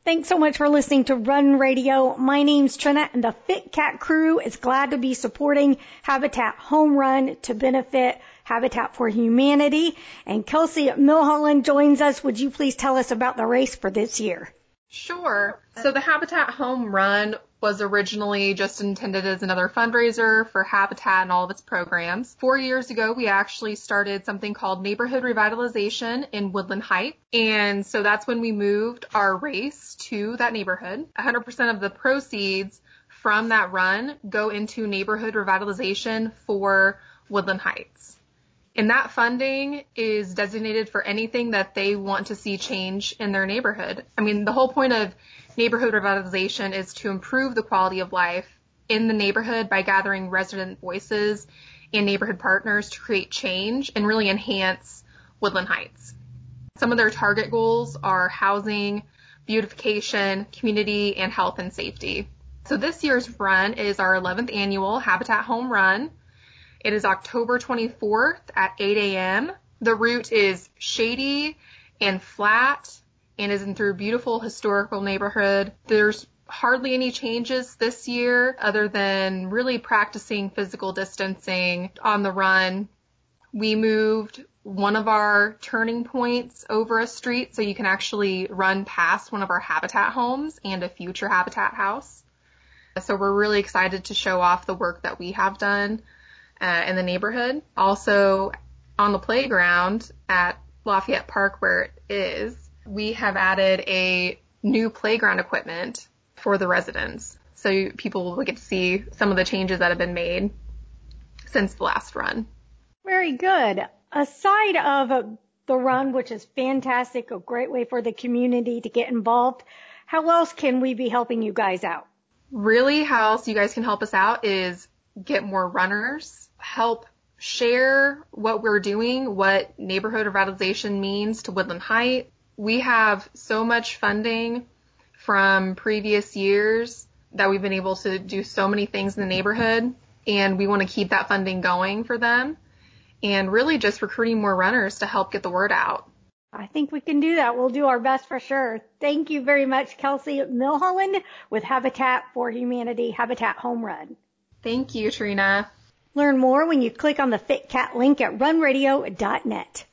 Thanks so much for listening to Run Radio. My name's Trina, and the Fit Cat crew is glad to be supporting Habitat Home Run to benefit Habitat for Humanity. And Kelsey Milholland joins us. Would you please tell us about the race for this year? Sure. So the Habitat Home Run was originally just intended as another fundraiser for Habitat and all of its programs. 4 years ago, we actually started something called Neighborhood Revitalization in Woodland Heights. And so that's when we moved our race to that neighborhood. 100% of the proceeds from that run go into neighborhood revitalization for Woodland Heights. And that funding is designated for anything that they want to see change in their neighborhood. I mean, the whole point of neighborhood revitalization is to improve the quality of life in the neighborhood by gathering resident voices and neighborhood partners to create change and really enhance Woodland Heights. Some of their target goals are housing, beautification, community, and health and safety. So this year's run is our 11th annual Habitat Home Run. It is October 24th at 8 a.m. The route is shady and flat and is in through a beautiful historical neighborhood. There's hardly any changes this year other than really practicing physical distancing on the run. We moved one of our turning points over a street so you can actually run past one of our Habitat homes and a future Habitat house. So we're really excited to show off the work that we have done in the neighborhood. Also, on the playground at Lafayette Park where it is, we have added a new playground equipment for the residents. So people will get to see some of the changes that have been made since the last run. Very good. Aside of the run, which is fantastic, a great way for the community to get involved, how else can we be helping you guys out? Really, how else you guys can help us out is get more runners, help share what we're doing, what neighborhood revitalization means to Woodland Heights. We have so much funding from previous years that we've been able to do so many things in the neighborhood, and we want to keep that funding going for them and really just recruiting more runners to help get the word out. I think we can do that. We'll do our best for sure. Thank you very much, Kelsey Milholland with Habitat for Humanity, Habitat Home Run. Thank you, Trina. Learn more when you click on the Fit Cat link at runradio.net.